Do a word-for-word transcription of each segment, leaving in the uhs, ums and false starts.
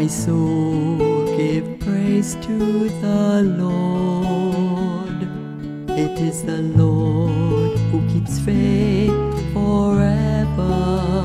My soul, give praise to the Lord. It is the Lord who keeps faith forever,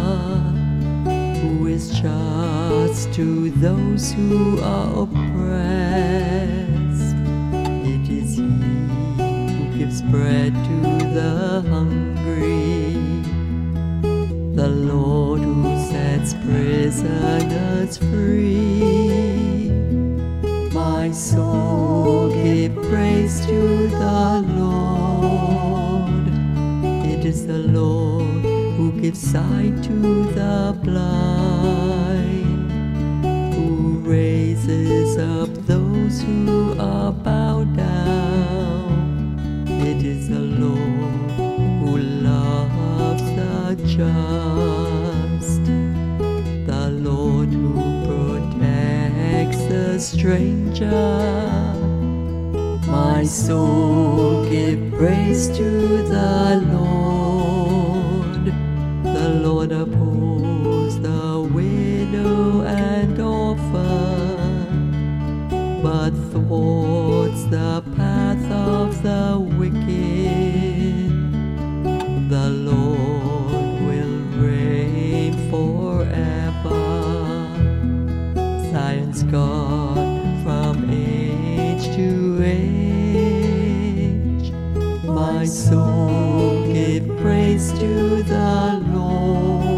who is just to those who are oppressed. It is He who gives bread to the hungry, the Lord who sets prisoners free. My soul, give praise to the Lord. It is the Lord who gives sight to the blind, who raises up those who are bowed down. It is the Lord who loves the just, the Lord who protects the stranger. My soul, give praise to the Lord. The Lord upholds the widow and orphan, but thwarts the path of the wicked. The Lord will reign forever. Zion's God from age to age. My soul, give praise to the Lord.